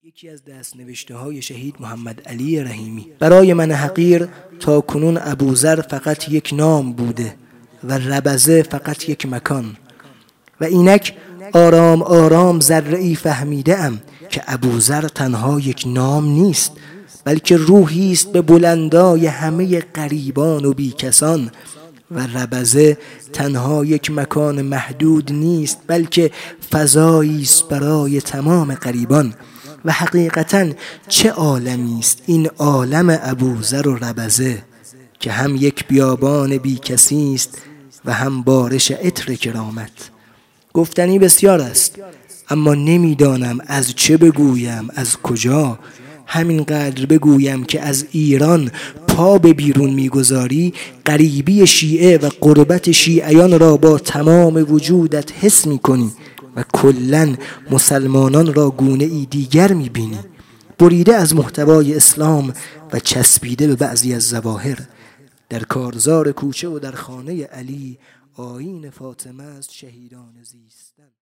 یکی از دست‌نوشته‌های شهید محمد علی رحیمی: برای من حقیر تا کنون ابوذر فقط یک نام بوده و ربضه فقط یک مکان، و اینک آرام آرام ذره‌ای فهمیده ام که ابوذر تنها یک نام نیست، بلکه روحی است به بلندای همه غریبان و بیکسان، و ربضه تنها یک مکان محدود نیست، بلکه فضایی است برای تمام غریبان. و حقیقتاً چه عالمی است این عالم ابوذر و ربضه که هم یک بیابان بیکسی است و هم بارش عطر کرامت. گفتنی بسیار است، اما نمیدانم از چه بگویم، از کجا. همینقدر بگویم که از ایران پا به بیرون میگذاری، غریبی شیعه و غربت شیعیان را با تمام وجودت حس میکنی و کلاً مسلمانان را گونه ای دیگر میبینی، بریده از محتوای اسلام و چسبیده به بعضی از ظواهر. در کارزار کوچه و در خانه علی آیین فاطمه است شهیدان زیستن.